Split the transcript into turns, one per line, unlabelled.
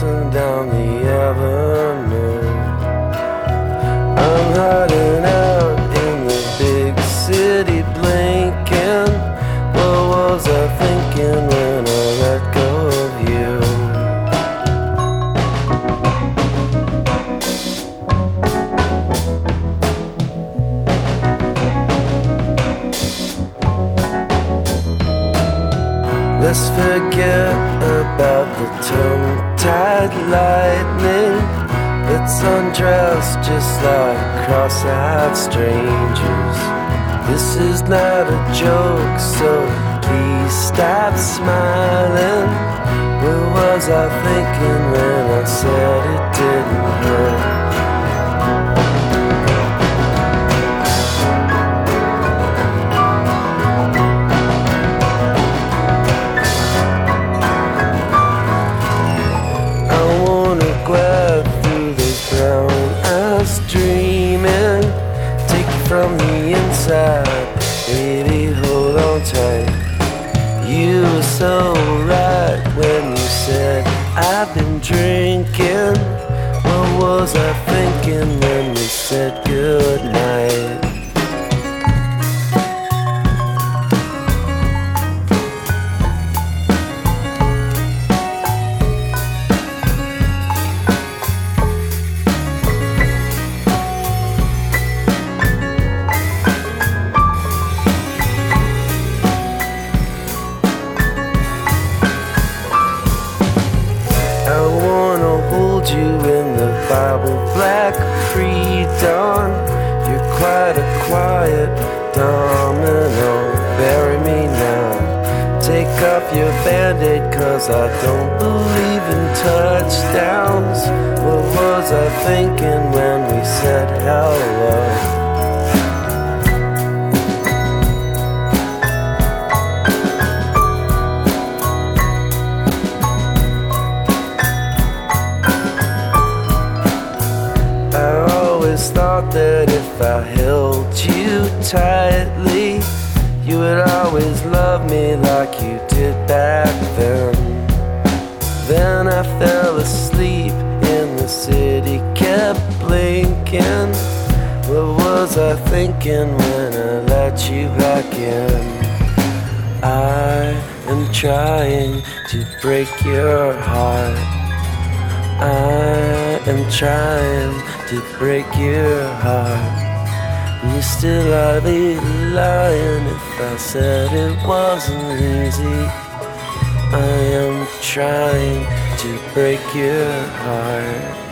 passing down the avenue. I'm hiding out in the big city blinking. What was I thinking when I let go of you? Let's forget about the tongue-tied lightning. Let's undress just like cross-eyed strangers. This is not a joke, so please stop smiling. What was I thinking when I said it didn't hurt? Dreaming, take you from the inside, baby, hold on tight. You were so right when you said I've been drinking. What was I thinking when we said goodnight? You in the Bible black pre-dawn. You're quite a quiet domino. Bury me now. Take off your band-aid, cause I don't believe in touchdowns. What was I thinking when we said hello? Thought that if I held you tightly, you would always love me like you did back then. Then I fell asleep in the city, kept blinking. What was I thinking when I let you back in? I am trying to break your heart. I am trying to break your heart. You still I'd be lying if I said it wasn't easy. I am trying to break your heart.